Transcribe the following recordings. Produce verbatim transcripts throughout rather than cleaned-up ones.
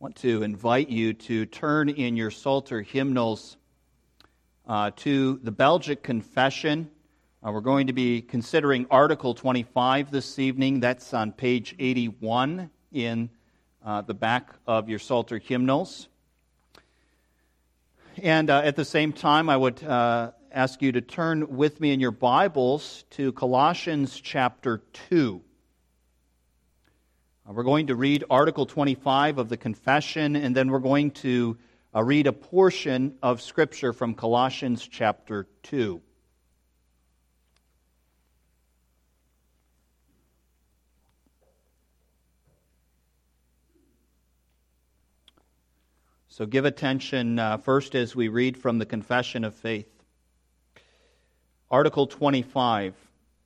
want to invite you to turn in your Psalter hymnals uh, to the Belgic Confession. Uh, we're going to be considering Article twenty-five this evening. That's on page eighty-one in uh, the back of your Psalter hymnals. And uh, at the same time, I would uh, ask you to turn with me in your Bibles to Colossians chapter two. Uh, we're going to read Article twenty-five of the Confession, and then we're going to uh, read a portion of Scripture from Colossians chapter two. So give attention uh, first as we read from the Confession of Faith. Article twenty-five.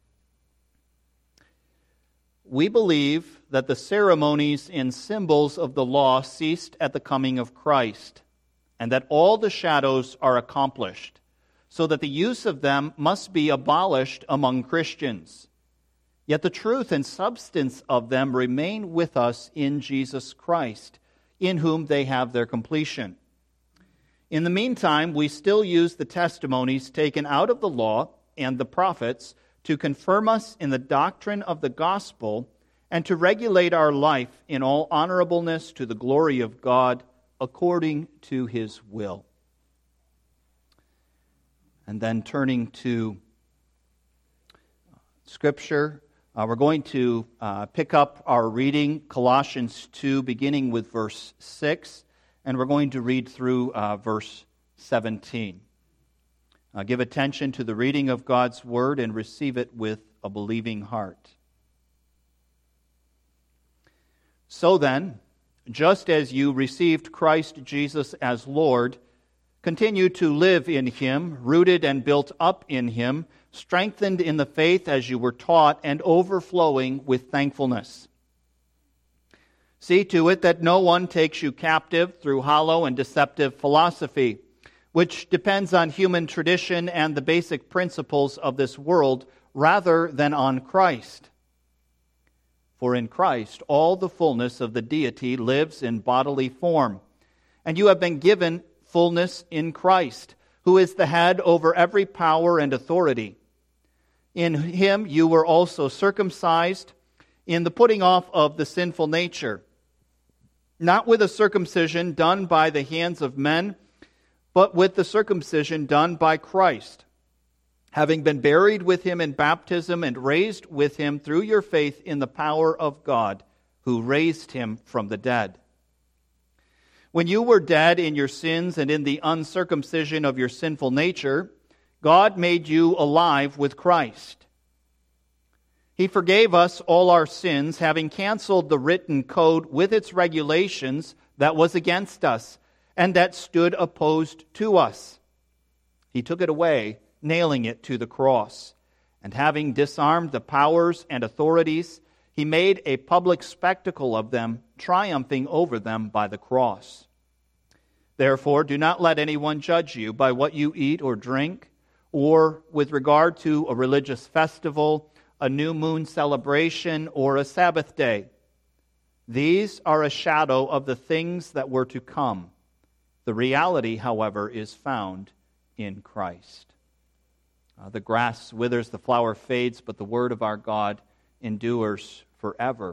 We believe that the ceremonies and symbols of the law ceased at the coming of Christ, and that all the shadows are accomplished, so that the use of them must be abolished among Christians. Yet the truth and substance of them remain with us in Jesus Christ, in whom they have their completion. In the meantime, we still use the testimonies taken out of the law and the prophets to confirm us in the doctrine of the gospel and to regulate our life in all honorableness to the glory of God according to His will. And then turning to Scripture, uh, we're going to uh, pick up our reading, Colossians two, beginning with verse six, and we're going to read through uh, verse seventeen. Uh, give attention to the reading of God's Word and receive it with a believing heart. So then, just as you received Christ Jesus as Lord, continue to live in Him, rooted and built up in Him, strengthened in the faith as you were taught, and overflowing with thankfulness. See to it that no one takes you captive through hollow and deceptive philosophy, which depends on human tradition and the basic principles of this world rather than on Christ. For in Christ all the fullness of the deity lives in bodily form, and you have been given fullness in Christ, who is the head over every power and authority. In Him you were also circumcised in the putting off of the sinful nature, not with a circumcision done by the hands of men, but with the circumcision done by Christ, having been buried with Him in baptism and raised with Him through your faith in the power of God, who raised Him from the dead. When you were dead in your sins and in the uncircumcision of your sinful nature, God made you alive with Christ. He forgave us all our sins, having canceled the written code with its regulations that was against us, and that stood opposed to us. He took it away, nailing it to the cross. And having disarmed the powers and authorities, He made a public spectacle of them, triumphing over them by the cross. Therefore, do not let anyone judge you by what you eat or drink, or with regard to a religious festival, a new moon celebration, or a Sabbath day. These are a shadow of the things that were to come. The reality, however, is found in Christ. Uh, the grass withers, the flower fades, but the word of our God endures forever.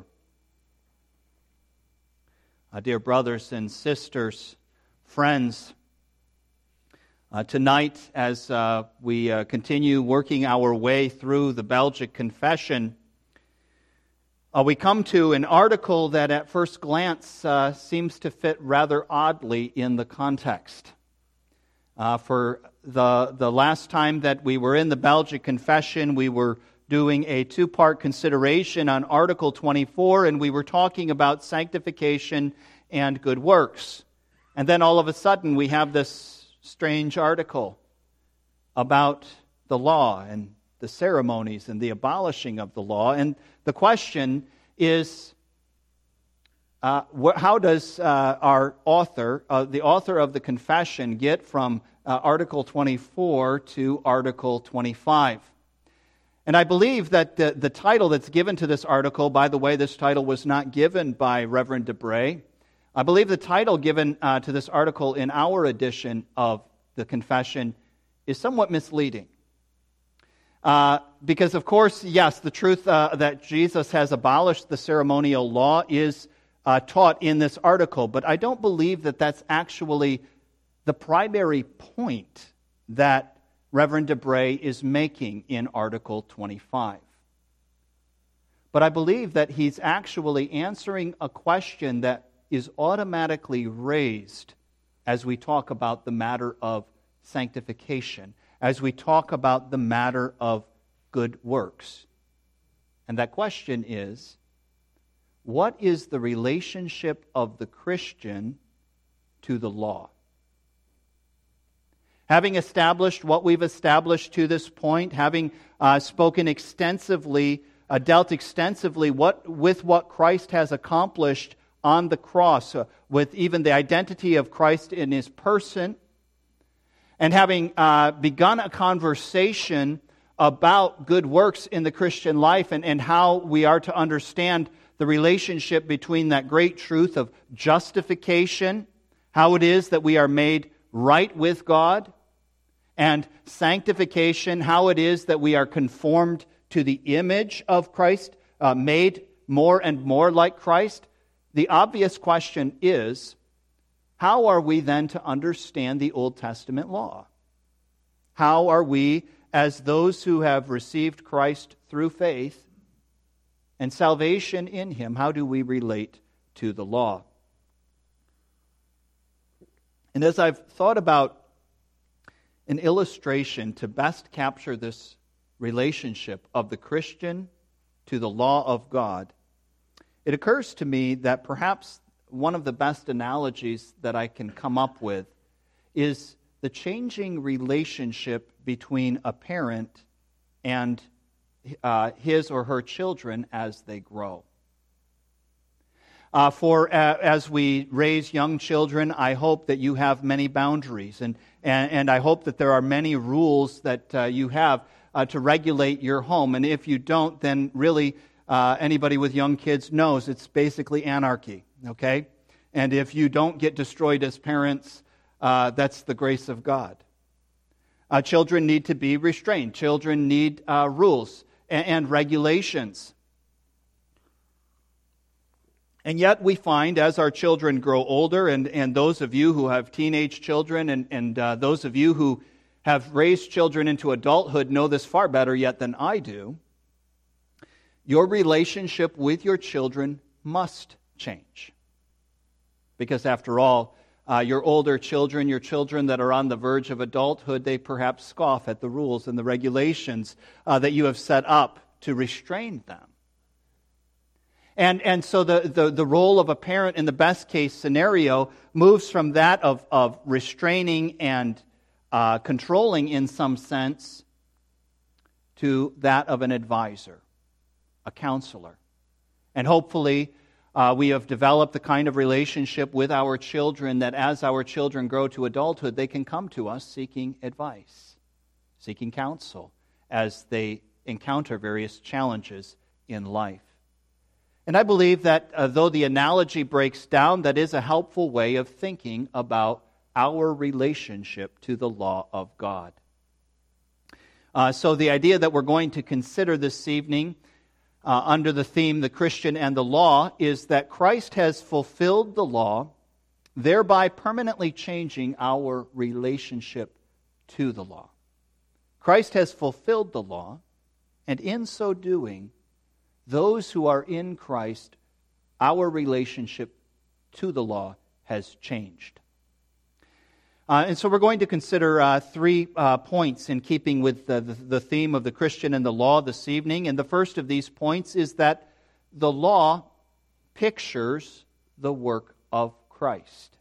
Uh, dear brothers and sisters, friends, uh, tonight as uh, we uh, continue working our way through the Belgic Confession, Uh, we come to an article that at first glance uh, seems to fit rather oddly in the context. Uh, for the, the last time that we were in the Belgic Confession, we were doing a two-part consideration on Article twenty-four, and we were talking about sanctification and good works. And then all of a sudden we have this strange article about the law and the ceremonies and the abolishing of the law. And the question is, uh, wh- how does uh, our author, uh, the author of the confession, get from uh, Article twenty-four to Article twenty-five? And I believe that the, the title that's given to this article, by the way, this title was not given by Reverend Debray. I believe the title given uh, to this article in our edition of the Confession is somewhat misleading. Uh, because, of course, yes, the truth uh, that Jesus has abolished the ceremonial law is uh, taught in this article, but I don't believe that that's actually the primary point that Reverend DeBray is making in Article twenty-five. But I believe that he's actually answering a question that is automatically raised as we talk about the matter of sanctification, as we talk about the matter of good works. And that question is, what is the relationship of the Christian to the law? Having established what we've established to this point, having uh, spoken extensively, uh, dealt extensively what, with what Christ has accomplished on the cross, uh, with even the identity of Christ in His person, and having uh, begun a conversation about good works in the Christian life and, and how we are to understand the relationship between that great truth of justification, how it is that we are made right with God, and sanctification, how it is that we are conformed to the image of Christ, uh, made more and more like Christ. The obvious question is, how are we then to understand the Old Testament law? How are we, as those who have received Christ through faith and salvation in Him, how do we relate to the law? And as I've thought about an illustration to best capture this relationship of the Christian to the law of God, it occurs to me that perhaps one of the best analogies that I can come up with is the changing relationship between a parent and uh, his or her children as they grow. Uh, for uh, as we raise young children, I hope that you have many boundaries, and and, and I hope that there are many rules that uh, you have uh, to regulate your home. And if you don't, then really uh, anybody with young kids knows it's basically anarchy. Okay, and if you don't get destroyed as parents, uh, that's the grace of God. Uh, children need to be restrained. Children need uh, rules and, and regulations. And yet we find as our children grow older, and, and those of you who have teenage children, and, and uh, those of you who have raised children into adulthood know this far better yet than I do, your relationship with your children must change. Because after all, uh, your older children, your children that are on the verge of adulthood, they perhaps scoff at the rules and the regulations uh, that you have set up to restrain them. And and so the, the, the role of a parent in the best case scenario moves from that of, of restraining and uh, controlling in some sense to that of an advisor, a counselor. And hopefully uh, we have developed the kind of relationship with our children that as our children grow to adulthood, they can come to us seeking advice, seeking counsel as they encounter various challenges in life. And I believe that uh, though the analogy breaks down, that is a helpful way of thinking about our relationship to the law of God. Uh, so the idea that we're going to consider this evening uh, under the theme, the Christian and the law, is that Christ has fulfilled the law, thereby permanently changing our relationship to the law. Christ has fulfilled the law, and in so doing, those who are in Christ, our relationship to the law has changed. Uh, and so we're going to consider uh, three uh, points in keeping with the, the, the theme of the Christian and the law this evening. And the first of these points is that the law pictures the work of Christ.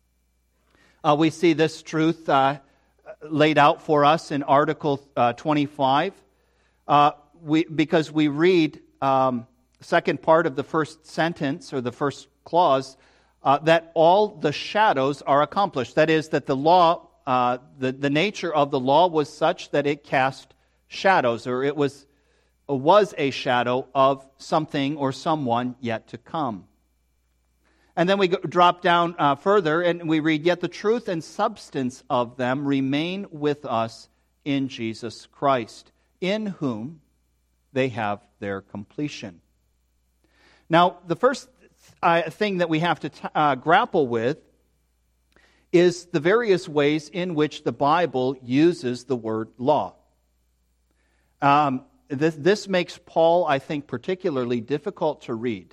Uh, we see this truth uh, laid out for us in Article uh, twenty-five, uh, we, because we read Um, second part of the first sentence or the first clause, uh, that all the shadows are accomplished. That is, that the law, uh, the, the nature of the law was such that it cast shadows, or it was, was a shadow of something or someone yet to come. And then we go, drop down uh, further and we read, "Yet the truth and substance of them remain with us in Jesus Christ, in whom they have their completion." Now, the first uh, thing that we have to t- uh, grapple with is the various ways in which the Bible uses the word law. Um, this, this makes Paul, I think, particularly difficult to read.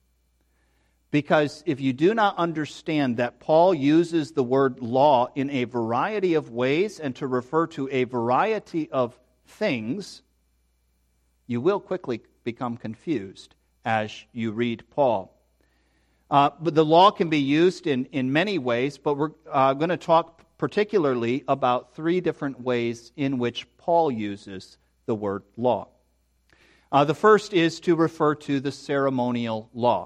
Because if you do not understand that Paul uses the word law in a variety of ways and to refer to a variety of things, you will quickly become confused as you read Paul. Uh, but the law can be used in, in many ways, but we're uh, going to talk particularly about three different ways in which Paul uses the word law. Uh, the first is to refer to the ceremonial law.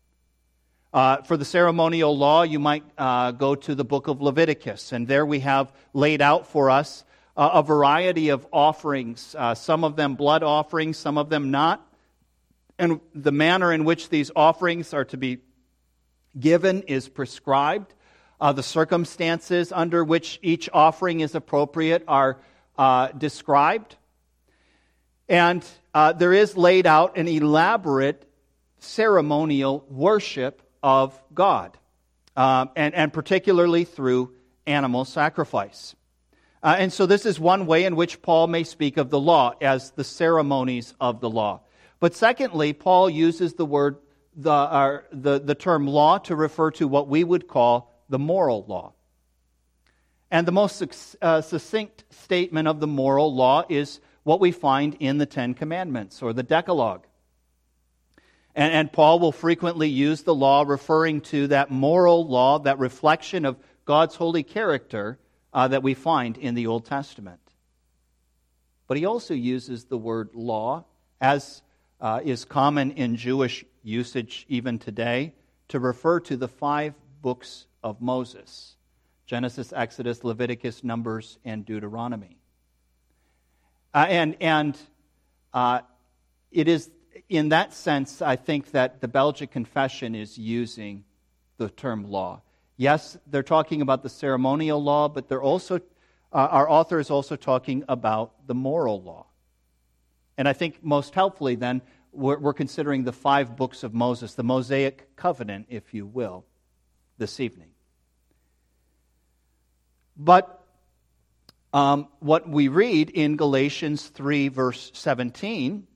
Uh, for the ceremonial law, you might uh, go to the book of Leviticus, and there we have laid out for us uh, a variety of offerings, uh, some of them blood offerings, some of them not, and the manner in which these offerings are to be given is prescribed. Uh, the circumstances under which each offering is appropriate are uh, described. And uh, there is laid out an elaborate ceremonial worship of God, uh, and, and particularly through animal sacrifice. Uh, and so this is one way in which Paul may speak of the law as the ceremonies of the law. But secondly, Paul uses the word, the, uh, the, the term law to refer to what we would call the moral law. And the most uh, succinct statement of the moral law is what we find in the Ten Commandments, or the Decalogue. And, and Paul will frequently use the law referring to that moral law, that reflection of God's holy character uh, that we find in the Old Testament. But he also uses the word law, as uh, is common in Jewish usage even today, to refer to the five books of Moses: Genesis, Exodus, Leviticus, Numbers, and Deuteronomy. Uh, and and uh, it is in that sense, I think, that the Belgic Confession is using the term law. Yes, they're talking about the ceremonial law, but they're also, uh, our author is also talking about the moral law. And I think most helpfully then, we're, we're considering the five books of Moses, the Mosaic covenant, if you will, this evening. But um, what we read in Galatians three, verse seventeen,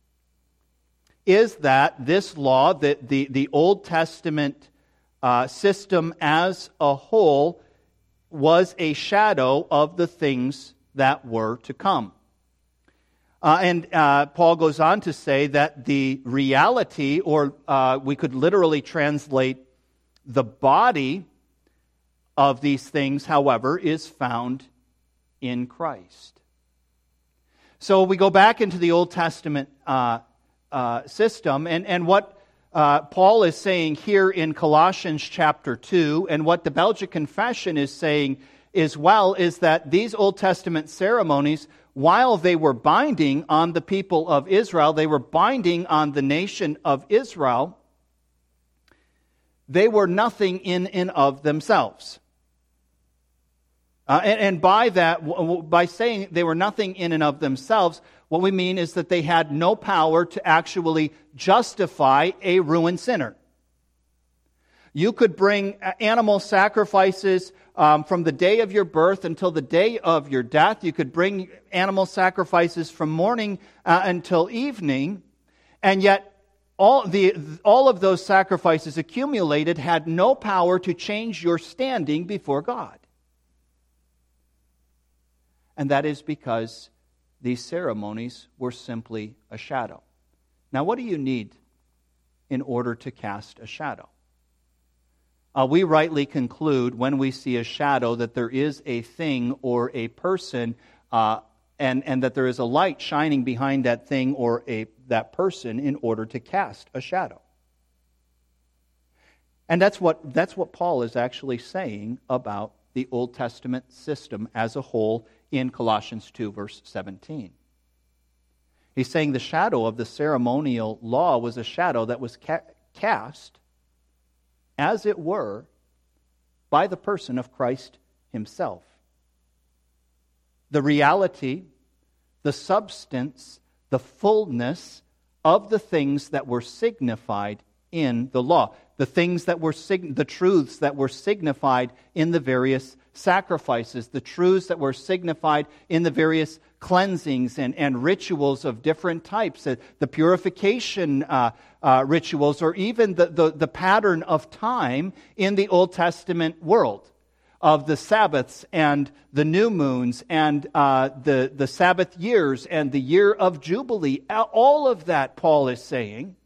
is that this law, the, the, the Old Testament uh, system as a whole, was a shadow of the things that were to come. Uh, and uh, Paul goes on to say that the reality, or uh, we could literally translate the body of these things, however, is found in Christ. So we go back into the Old Testament uh Uh, system, and, and what uh, Paul is saying here in Colossians chapter two, and what the Belgic Confession is saying as well, is that these Old Testament ceremonies, while they were binding on the people of Israel, they were binding on the nation of Israel, they were nothing in and of themselves. Uh, and, and by that, by saying they were nothing in and of themselves, what we mean is that they had no power to actually justify a ruined sinner. You could bring animal sacrifices um, from the day of your birth until the day of your death. You could bring animal sacrifices from morning uh, until evening, and yet all the all of those sacrifices accumulated had no power to change your standing before God. And that is because these ceremonies were simply a shadow. Now, what do you need in order to cast a shadow? Uh, we rightly conclude when we see a shadow that there is a thing or a person, uh, and, and that there is a light shining behind that thing or a that person in order to cast a shadow. And that's what that's what Paul is actually saying about the Old Testament system as a whole in Colossians two, verse seventeen. He's saying the shadow of the ceremonial law was a shadow that was ca- cast as it were, by the person of Christ himself. The reality, the substance, the fullness of the things that were signified in the law, the things that were sig- the truths that were signified in the various sacrifices, the truths that were signified in the various cleansings and, and rituals of different types, uh, the purification uh, uh, rituals, or even the, the, the pattern of time in the Old Testament world of the Sabbaths and the new moons and uh, the, the Sabbath years and the year of Jubilee. All of that, Paul is saying,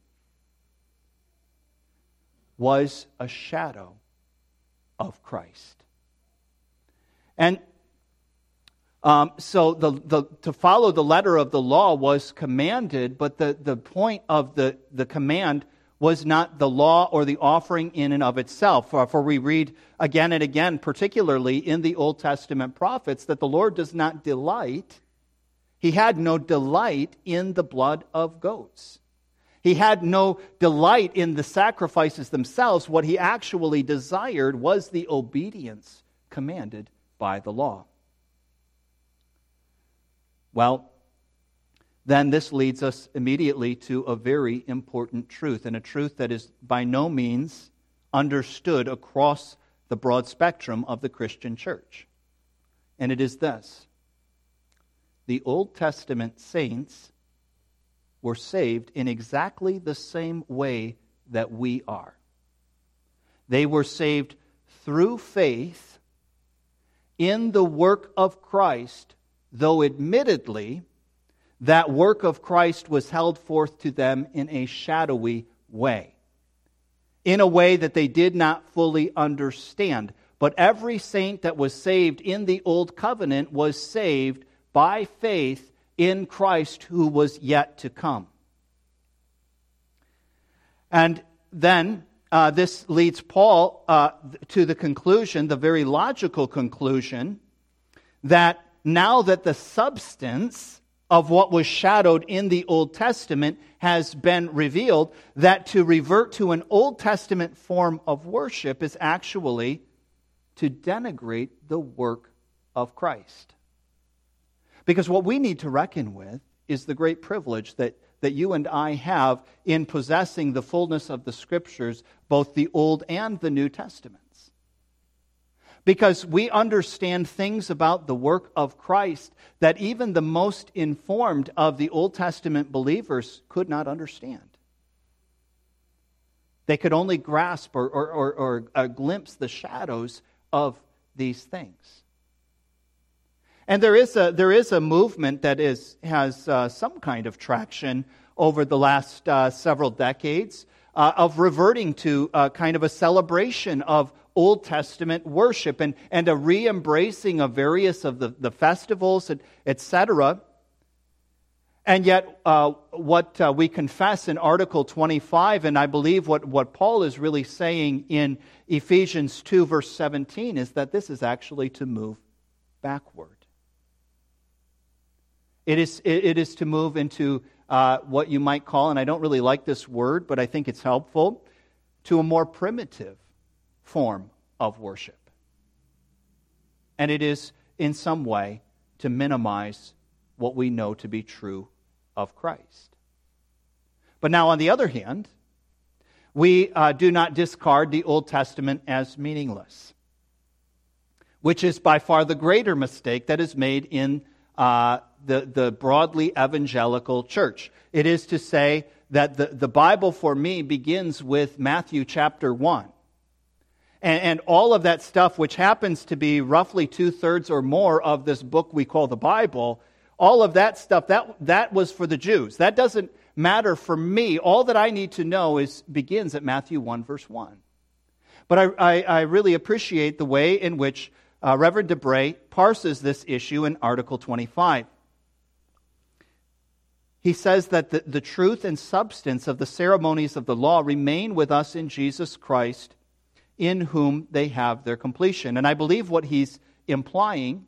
was a shadow of Christ. And um, so the, the, to follow the letter of the law was commanded, but the, the point of the, the command was not the law or the offering in and of itself. For, for we read again and again, particularly in the Old Testament prophets, that the Lord does not delight, He had no delight in the blood of goats. He had no delight in the sacrifices themselves. What He actually desired was the obedience commanded by the law. Well, then this leads us immediately to a very important truth, and a truth that is by no means understood across the broad spectrum of the Christian church. And it is this: the Old Testament saints were saved in exactly the same way that we are. They were saved through faith in the work of Christ, though admittedly that work of Christ was held forth to them in a shadowy way, in a way that they did not fully understand. But every saint that was saved in the Old Covenant was saved by faith in Christ who was yet to come. And then uh, this leads Paul uh, to the conclusion, the very logical conclusion, that now that the substance of what was shadowed in the Old Testament has been revealed, that to revert to an Old Testament form of worship is actually to denigrate the work of Christ. Because what we need to reckon with is the great privilege that, that you and I have in possessing the fullness of the Scriptures, both the Old and the New Testaments. Because we understand things about the work of Christ that even the most informed of the Old Testament believers could not understand. They could only grasp or, or, or, or uh, glimpse the shadows of these things. And there is a there is a movement that is has uh, some kind of traction over the last uh, several decades uh, of reverting to uh, kind of a celebration of Old Testament worship and, and a re-embracing of various of the, the festivals, et cetera. And yet uh, what uh, we confess in Article twenty-five, and I believe what, what Paul is really saying in Ephesians two, verse seventeen, is that this is actually to move backward. It is, it is to move into uh, what you might call, and I don't really like this word, but I think it's helpful, to a more primitive form of worship. And it is in some way to minimize what we know to be true of Christ. But now on the other hand, we uh, do not discard the Old Testament as meaningless, which is by far the greater mistake that is made in uh, the, the broadly evangelical church. It is to say that the, the Bible for me begins with Matthew chapter one. And, and all of that stuff, which happens to be roughly two-thirds or more of this book we call the Bible, all of that stuff, that, that was for the Jews. That doesn't matter for me. All that I need to know is begins at Matthew one, verse one. But I, I, I really appreciate the way in which uh, Reverend DeBray parses this issue in Article twenty-five. He says that the, the truth and substance of the ceremonies of the law remain with us in Jesus Christ, in whom they have their completion. And I believe what he's implying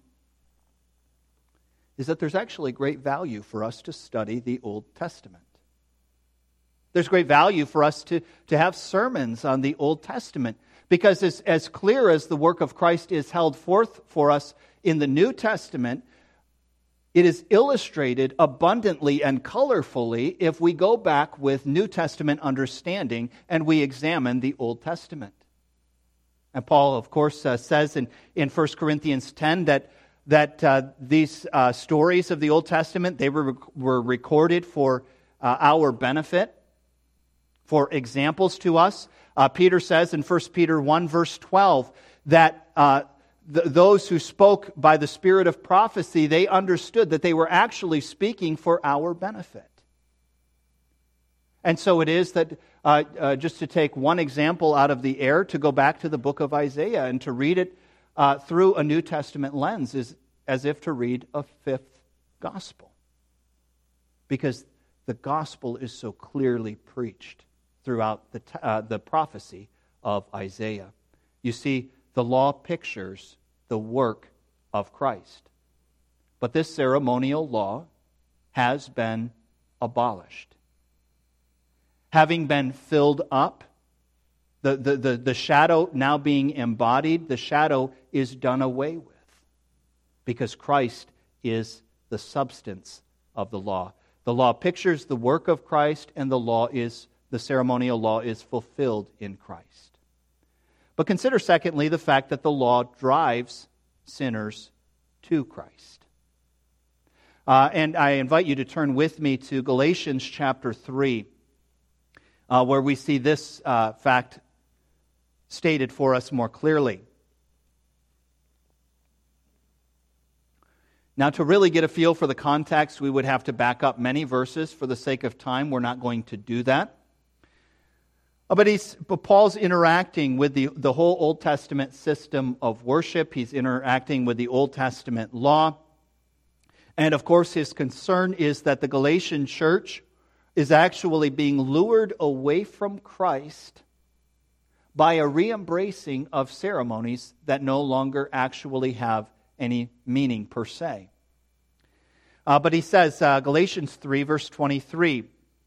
is that there's actually great value for us to study the Old Testament. There's great value for us to, to have sermons on the Old Testament, because as, as clear as the work of Christ is held forth for us in the New Testament, it is illustrated abundantly and colorfully if we go back with New Testament understanding and we examine the Old Testament. And Paul, of course, uh, says in, in First Corinthians ten that, that uh, these uh, stories of the Old Testament, they were, were recorded for uh, our benefit, for examples to us. Uh, Peter says in First Peter one, verse twelve, that uh, th- those who spoke by the spirit of prophecy, they understood that they were actually speaking for our benefit. And so it is that, uh, uh, just to take one example out of the air, to go back to the book of Isaiah and to read it uh, through a New Testament lens is as if to read a fifth gospel. Because the gospel is so clearly preached throughout the, t- uh, the prophecy of Isaiah. You see, the law pictures the work of Christ. But this ceremonial law has been abolished. Having been filled up, the, the, the, the shadow now being embodied, the shadow is done away with. Because Christ is the substance of the law. The law pictures the work of Christ, and the law is the ceremonial law is fulfilled in Christ. But consider, secondly, the fact that the law drives sinners to Christ. Uh, and I invite you to turn with me to Galatians chapter three, uh, where we see this uh, fact stated for us more clearly. Now, to really get a feel for the context, we would have to back up many verses. For the sake of time, we're not going to do that. But, he's, but Paul's interacting with the, the whole Old Testament system of worship. He's interacting with the Old Testament law. And of course, his concern is that the Galatian church is actually being lured away from Christ by a re-embracing of ceremonies that no longer actually have any meaning per se. Uh, but he says, uh, Galatians three, verse twenty-three,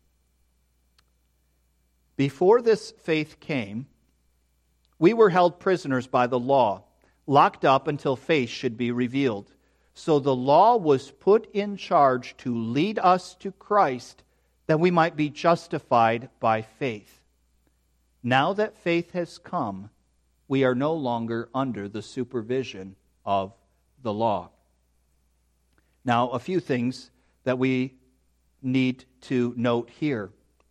"Before this faith came, we were held prisoners by the law, locked up until faith should be revealed. So the law was put in charge to lead us to Christ, that we might be justified by faith. Now that faith has come, we are no longer under the supervision of the law." Now, a few things that we need to note here.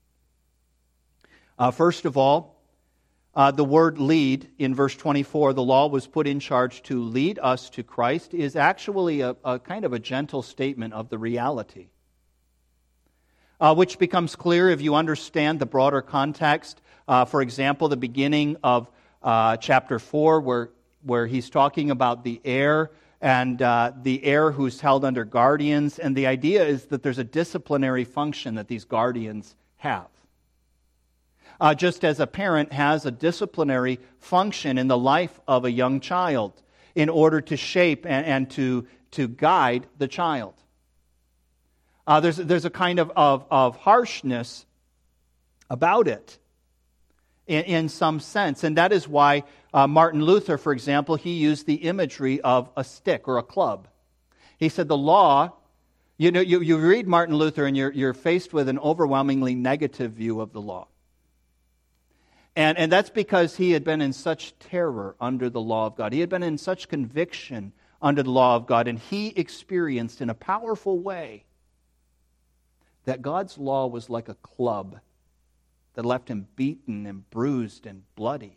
Uh, first of all, uh, the word lead in verse twenty-four, the law was put in charge to lead us to Christ, is actually a, a kind of a gentle statement of the reality. Uh, which becomes clear if you understand the broader context. Uh, for example, the beginning of uh, chapter four, where, where he's talking about the heir, and uh, the heir who's held under guardians. And the idea is that there's a disciplinary function that these guardians have. Uh, just as a parent has a disciplinary function in the life of a young child in order to shape and, and to, to guide the child. Uh, there's, there's a kind of, of, of harshness about it in, in some sense. And that is why uh, Martin Luther, for example, he used the imagery of a stick or a club. He said the law, you know, you, you read Martin Luther and you're, you're faced with an overwhelmingly negative view of the law. And, and that's because he had been in such terror under the law of God. He had been in such conviction under the law of God, and he experienced in a powerful way that God's law was like a club that left him beaten and bruised and bloodied.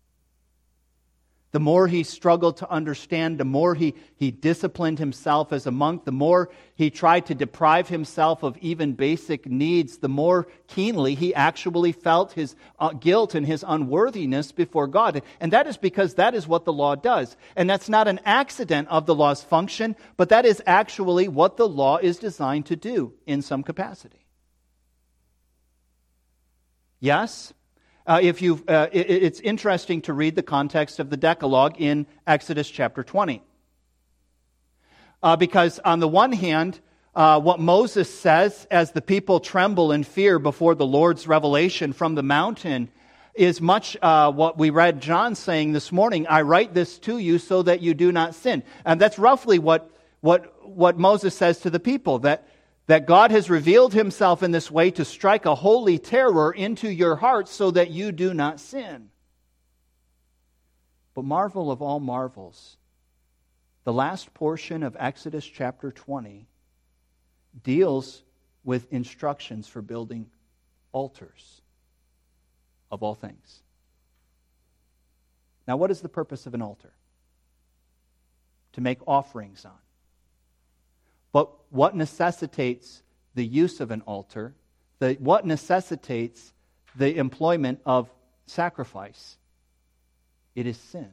The more he struggled to understand, the more he, he disciplined himself as a monk, the more he tried to deprive himself of even basic needs, the more keenly he actually felt his uh, guilt and his unworthiness before God. And that is because that is what the law does. And that's not an accident of the law's function, but that is actually what the law is designed to do in some capacity. Yes? Uh, if you, uh, it, it's interesting to read the context of the Decalogue in Exodus chapter twenty. Uh, because on the one hand, uh, what Moses says as the people tremble in fear before the Lord's revelation from the mountain is much uh, what we read John saying this morning, I write this to you so that you do not sin. And that's roughly what, what, what Moses says to the people, that, that God has revealed himself in this way to strike a holy terror into your hearts so that you do not sin. But marvel of all marvels, the last portion of Exodus chapter twenty deals with instructions for building altars of all things. Now, what is the purpose of an altar? To make offerings on. But what necessitates the use of an altar? The, what necessitates the employment of sacrifice? It is sin.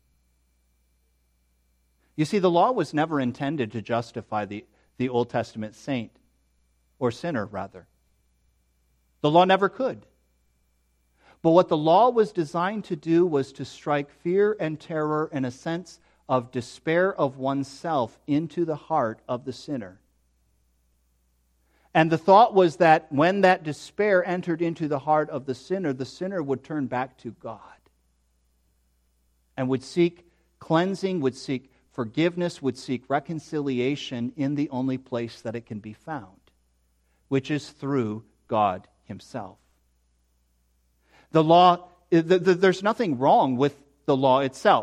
You see, the law was never intended to justify the, the Old Testament saint, or sinner, rather. The law never could. But what the law was designed to do was to strike fear and terror and a sense of despair of oneself into the heart of the sinner. And the thought was that when that despair entered into the heart of the sinner, the sinner would turn back to God and would seek cleansing, would seek forgiveness, would seek reconciliation in the only place that it can be found, which is through God himself. The law, there's nothing wrong with the law itself.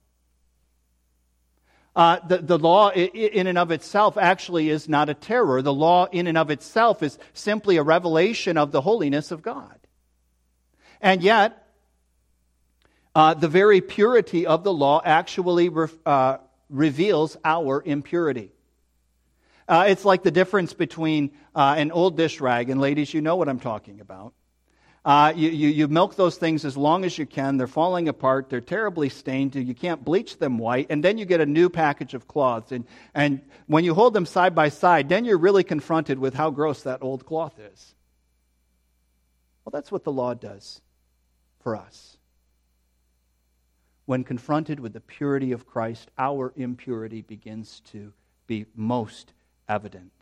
Uh, the, the law in and of itself actually is not a terror. The law in and of itself is simply a revelation of the holiness of God. And yet, uh, the very purity of the law actually re, uh, reveals our impurity. Uh, it's like the difference between uh, an old dish rag, and ladies, you know what I'm talking about. Uh, you, you, you milk those things as long as you can. They're falling apart. They're terribly stained. You can't bleach them white. And then you get a new package of cloths. And, and when you hold them side by side, then you're really confronted with how gross that old cloth is. Well, that's what the law does for us. When confronted with the purity of Christ, our impurity begins to be most evident.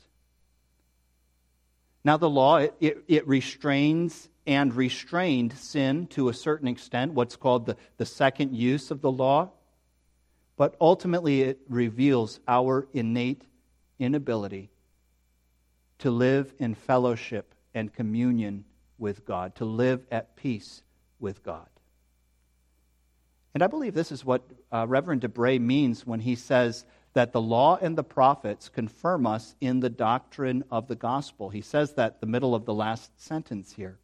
Now, the law, it, it, it restrains and restrained sin to a certain extent, what's called the, the second use of the law. But ultimately it reveals our innate inability to live in fellowship and communion with God, to live at peace with God. And I believe this is what uh, Reverend DeBray means when he says that the law and the prophets confirm us in the doctrine of the gospel. He says that in the middle of the last sentence here.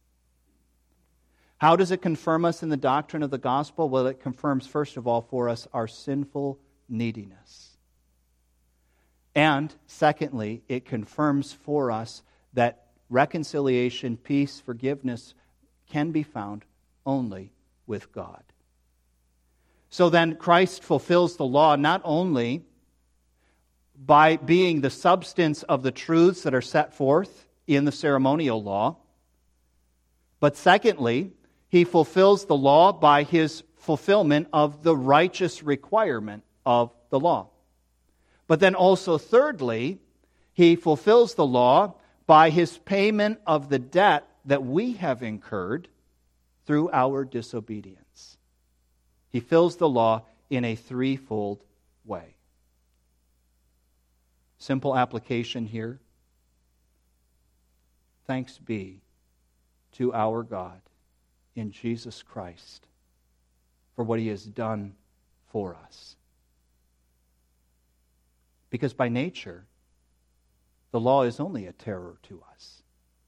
How does it confirm us in the doctrine of the gospel? Well, it confirms, first of all, for us our sinful neediness. And secondly, it confirms for us that reconciliation, peace, forgiveness can be found only with God. So then Christ fulfills the law not only by being the substance of the truths that are set forth in the ceremonial law, but secondly, he fulfills the law by his fulfillment of the righteous requirement of the law. But then also thirdly, he fulfills the law by his payment of the debt that we have incurred through our disobedience. He fills the law in a threefold way. Simple application here. Thanks be to our God in Jesus Christ for what he has done for us. Because by nature, the law is only a terror to us.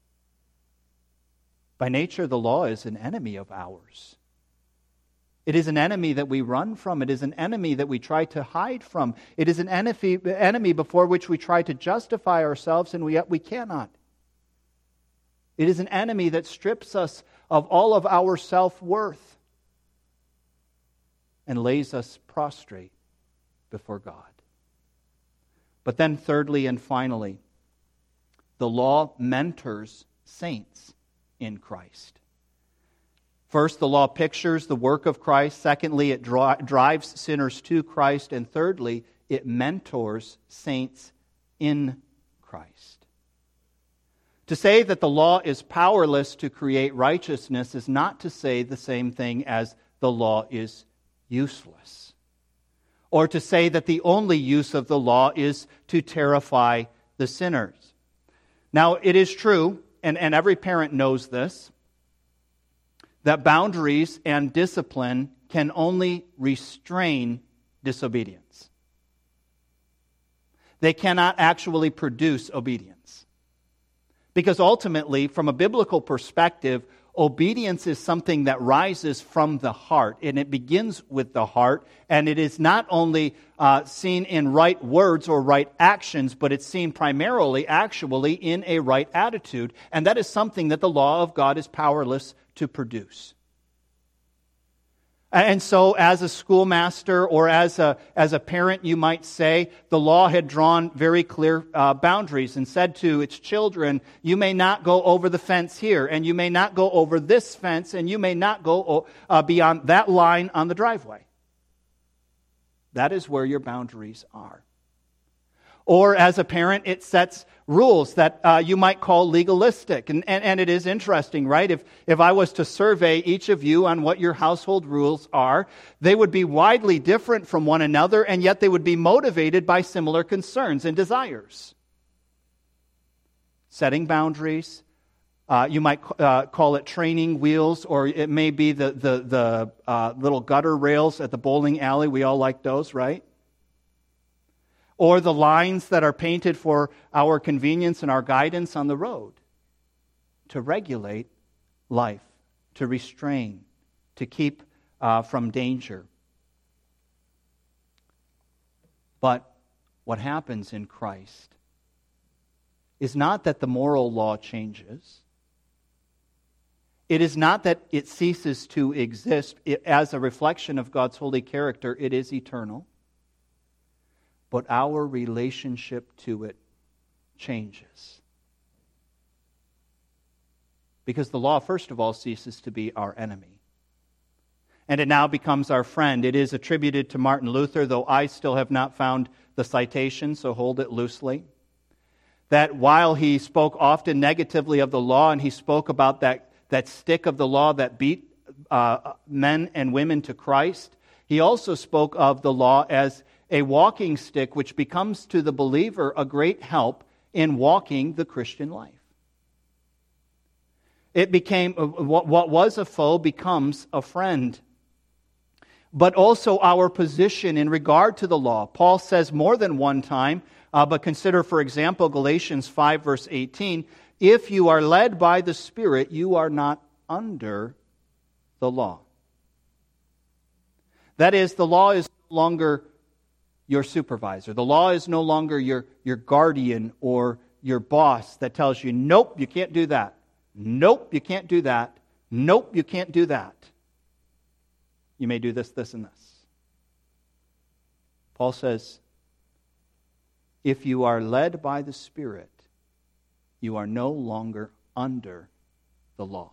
By nature, the law is an enemy of ours. It is an enemy that we run from. It is an enemy that we try to hide from. It is an enemy, enemy before which we try to justify ourselves, and we, yet we cannot. It is an enemy that strips us of all of our self-worth and lays us prostrate before God. But then thirdly and finally, the law mentors saints in Christ. First, the law pictures the work of Christ. Secondly, it dri- drives sinners to Christ. And thirdly, it mentors saints in Christ. To say that the law is powerless to create righteousness is not to say the same thing as the law is useless, or to say that the only use of the law is to terrify the sinners. Now, it is true, and, and every parent knows this, that boundaries and discipline can only restrain disobedience. They cannot actually produce obedience. Because ultimately, from a biblical perspective, obedience is something that rises from the heart, and it begins with the heart, and it is not only uh, seen in right words or right actions, but it's seen primarily, actually, in a right attitude, and that is something that the law of God is powerless to produce. And so, as a schoolmaster or as a as a parent, you might say, the law had drawn very clear uh, boundaries and said to its children, you may not go over the fence here, and you may not go over this fence, and you may not go uh, beyond that line on the driveway. That is where your boundaries are. Or as a parent, it sets rules that uh, you might call legalistic. And, and, and it is interesting, right? If, if I was to survey each of you on what your household rules are, they would be widely different from one another, and yet they would be motivated by similar concerns and desires. Setting boundaries. Uh, you might uh, call it training wheels, or it may be the, the, the uh, little gutter rails at the bowling alley. We all like those, right? Or the lines that are painted for our convenience and our guidance on the road, to regulate life, to restrain, to keep uh, from danger. But what happens in Christ is not that the moral law changes. It is not that it ceases to exist as a reflection of God's holy character. It is eternal. But our relationship to it changes. Because the law, first of all, ceases to be our enemy. And it now becomes our friend. It is attributed to Martin Luther, though I still have not found the citation, so hold it loosely. That while he spoke often negatively of the law, and he spoke about that, that stick of the law that beat uh, men and women to Christ, he also spoke of the law as a walking stick which becomes to the believer a great help in walking the Christian life. It became, what was a foe becomes a friend. But also our position in regard to the law. Paul says more than one time, uh, but consider, for example, Galatians five, verse eighteen, if you are led by the Spirit, you are not under the law. That is, the law is no longer your supervisor. The law is no longer your, your guardian or your boss that tells you, nope, you can't do that. Nope, you can't do that. Nope, you can't do that. You may do this, this, and this. Paul says, if you are led by the Spirit, you are no longer under the law.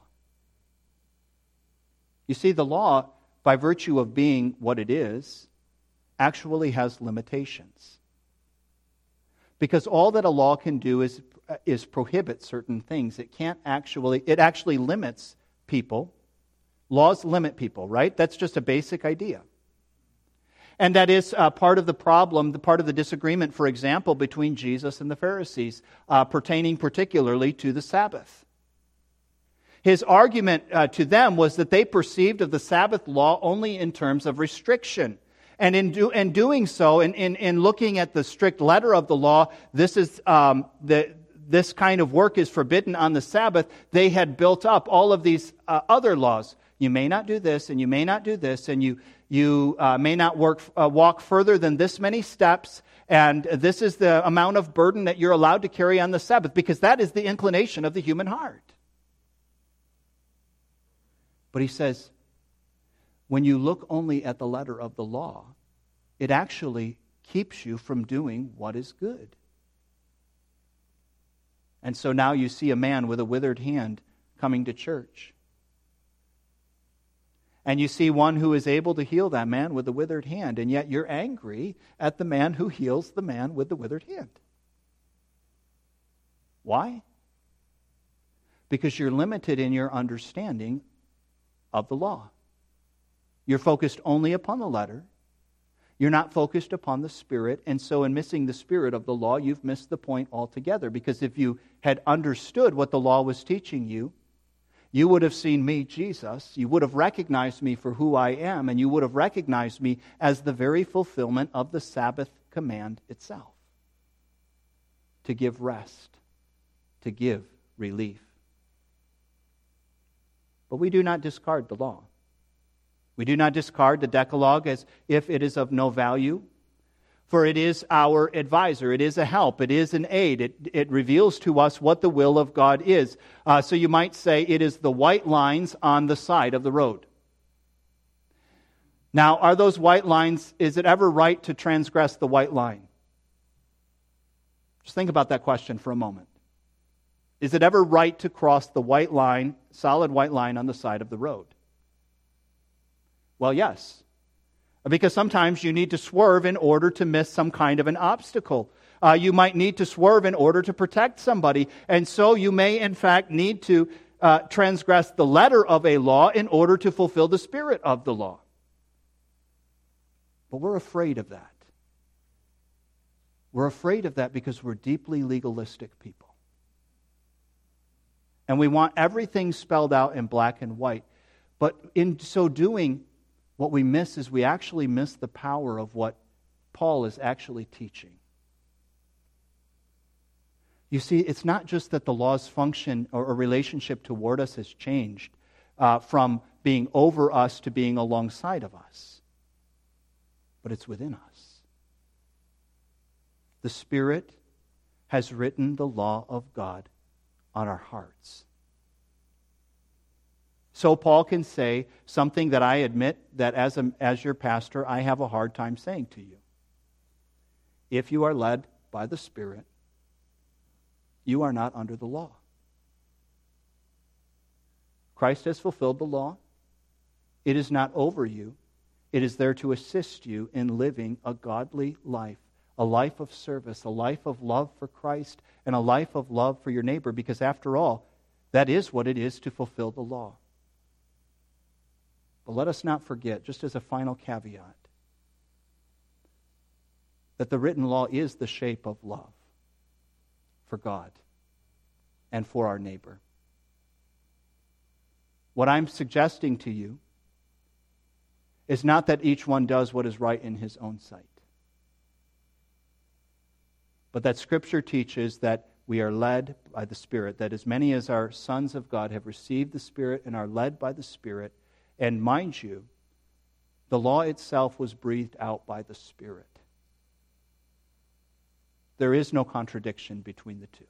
You see, the law, by virtue of being what it is, actually has limitations. Because all that a law can do is, is prohibit certain things. It can't actually, it actually limits people. Laws limit people, right? That's just a basic idea. And that is uh, part of the problem, the part of the disagreement, for example, between Jesus and the Pharisees, uh, pertaining particularly to the Sabbath. His argument uh, to them was that they perceived of the Sabbath law only in terms of restriction. And in, do, in doing so, in, in, in looking at the strict letter of the law, this is um, the, this kind of work is forbidden on the Sabbath. They had built up all of these uh, other laws. You may not do this, and you may not do this, and you you uh, may not work uh, walk further than this many steps, and this is the amount of burden that you're allowed to carry on the Sabbath, because that is the inclination of the human heart. But he says, when you look only at the letter of the law, it actually keeps you from doing what is good. And so now you see a man with a withered hand coming to church. And you see one who is able to heal that man with the withered hand, and yet you're angry at the man who heals the man with the withered hand. Why? Because you're limited in your understanding of the law. You're focused only upon the letter. You're not focused upon the Spirit, and so in missing the Spirit of the law, you've missed the point altogether. Because if you had understood what the law was teaching you, you would have seen me, Jesus. You would have recognized me for who I am, and you would have recognized me as the very fulfillment of the Sabbath command itself. To give rest, to give relief. But we do not discard the law. We do not discard the Decalogue as if it is of no value, for it is our advisor. It is a help. It is an aid. It, it reveals to us what the will of God is. Uh, so you might say it is the white lines on the side of the road. Now, are those white lines, is it ever right to transgress the white line? Just think about that question for a moment. Is it ever right to cross the white line, solid white line on the side of the road? Well, yes. Because sometimes you need to swerve in order to miss some kind of an obstacle. Uh, you might need to swerve in order to protect somebody. And so you may, in fact, need to uh, transgress the letter of a law in order to fulfill the spirit of the law. But we're afraid of that. We're afraid of that because we're deeply legalistic people. And we want everything spelled out in black and white. But in so doing, what we miss is we actually miss the power of what Paul is actually teaching. You see, it's not just that the law's function or relationship toward us has changed uh, from being over us to being alongside of us, but it's within us. The Spirit has written the law of God on our hearts. So Paul can say something that I admit that as, a, as your pastor, I have a hard time saying to you. If you are led by the Spirit, you are not under the law. Christ has fulfilled the law. It is not over you. It is there to assist you in living a godly life, a life of service, a life of love for Christ, and a life of love for your neighbor, because after all, that is what it is to fulfill the law. But let us not forget, just as a final caveat, that the written law is the shape of love for God and for our neighbor. What I'm suggesting to you is not that each one does what is right in his own sight, but that Scripture teaches that we are led by the Spirit, that as many as are sons of God have received the Spirit and are led by the Spirit. And mind you, the law itself was breathed out by the Spirit. There is no contradiction between the two.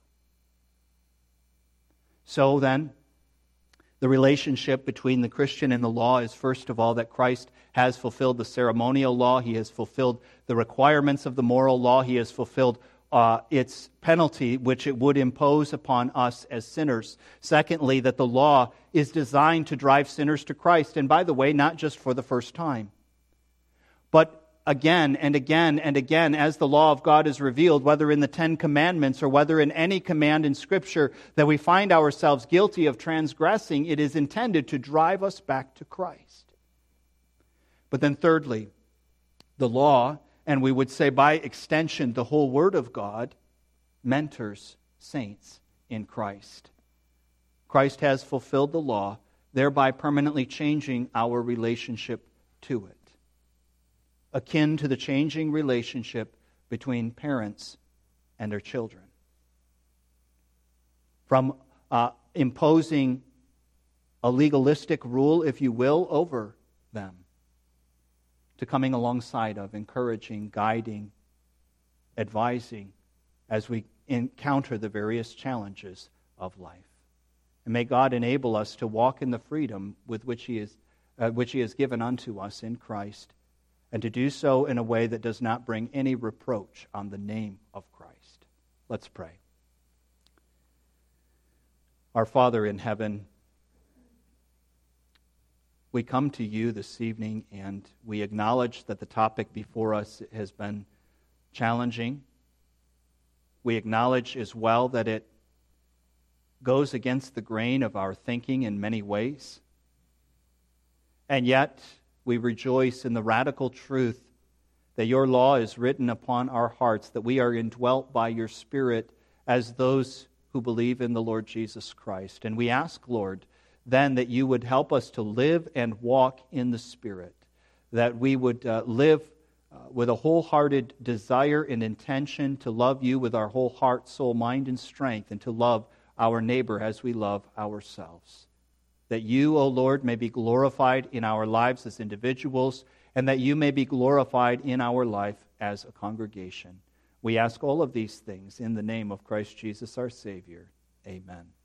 So then, the relationship between the Christian and the law is, first of all, that Christ has fulfilled the ceremonial law. He has fulfilled the requirements of the moral law. He has fulfilled Uh, its penalty, which it would impose upon us as sinners. Secondly, that the law is designed to drive sinners to Christ. And by the way, not just for the first time, but again and again and again, as the law of God is revealed, whether in the Ten Commandments or whether in any command in Scripture that we find ourselves guilty of transgressing, it is intended to drive us back to Christ. But then thirdly, the law, and we would say by extension the whole Word of God, mentors saints in Christ. Christ has fulfilled the law, thereby permanently changing our relationship to it, akin to the changing relationship between parents and their children. From uh, imposing a legalistic rule, if you will, over them, to coming alongside of, encouraging, guiding, advising as we encounter the various challenges of life. And may God enable us to walk in the freedom with which He is, uh, which He has given unto us in Christ, and to do so in a way that does not bring any reproach on the name of Christ. Let's pray. Our Father in heaven, we come to you this evening and we acknowledge that the topic before us has been challenging. We acknowledge as well that it goes against the grain of our thinking in many ways. And yet, we rejoice in the radical truth that your law is written upon our hearts, that we are indwelt by your Spirit as those who believe in the Lord Jesus Christ. And we ask, Lord, then that you would help us to live and walk in the Spirit, that we would uh, live uh, with a wholehearted desire and intention to love you with our whole heart, soul, mind, and strength, and to love our neighbor as we love ourselves. That you, O Lord, may be glorified in our lives as individuals, and that you may be glorified in our life as a congregation. We ask all of these things in the name of Christ Jesus our Savior. Amen.